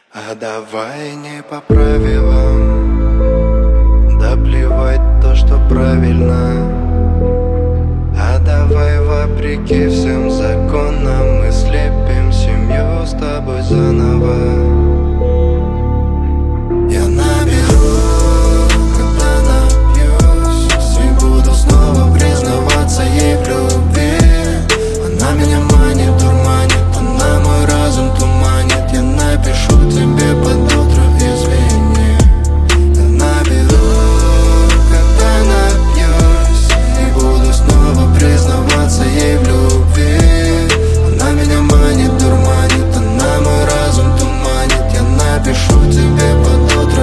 А давай не по правилам, да плевать то, что правильно. А давай вопреки всем законам мы слепим семью с тобой заново. Я наберу, когда напьюсь, и буду снова признаваться ей в любви. Она меня манит, дурманит, она мой разум туманит. Я напишу тебе под утро, извини. Я наберу, когда напьюсь, и буду снова признаваться ей в любви. Она меня манит, дурманит, она мой разум туманит. Я напишу тебе под утро,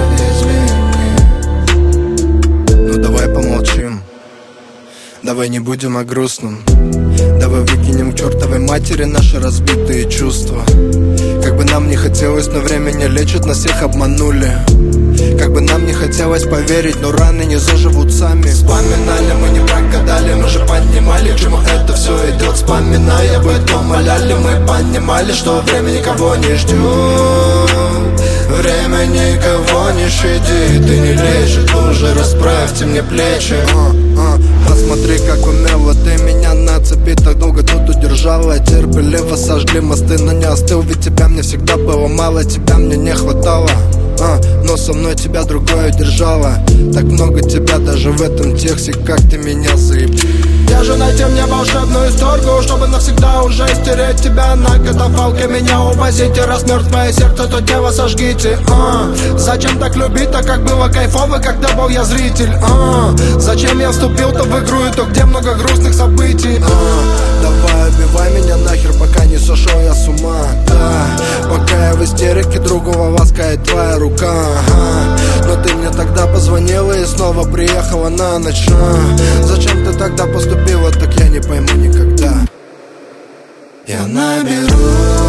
извини. Ну давай помолчим, давай не будем о грустном. Давай выкинем к чертовой матери наши разбитые чувства. Как бы нам не хотелось, но время не лечит, нас всех обманули. Как бы нам не хотелось поверить, но раны не заживут сами. Вспоминали, мы не прогадали, мы же понимали, к чему это все идет. Вспоминая об этом моляли, мы понимали, что время никого не ждет. Время никого не щадит и не лечит, уже расправьте мне плечи. Посмотри, как умело ты меня на цепи так долго тут удержала. Терпеливо сожгли мосты, но не остыл, ведь тебя мне всегда было мало. Тебя мне не хватало, но со мной тебя другое держало. Так много тебя даже в этом тексте, как ты меня заебал. Я же найти мне волшебную историю, чтобы навсегда уже стереть тебя на катафалке. Меня увозите, раз мертвое сердце, то тело сожгите. Зачем так любить-то, как было кайфово, когда был я зритель. Зачем я вступил-то в игру, и то где много грустных событий. Давай убивай меня нахер, пока не сошел я с ума. Пока я в истерике, другого ласкает твоя рука. Но ты мне тогда позвонила и снова приехала на ночь. Зачем ты тогда поступила, так я не пойму никогда. Я наберу,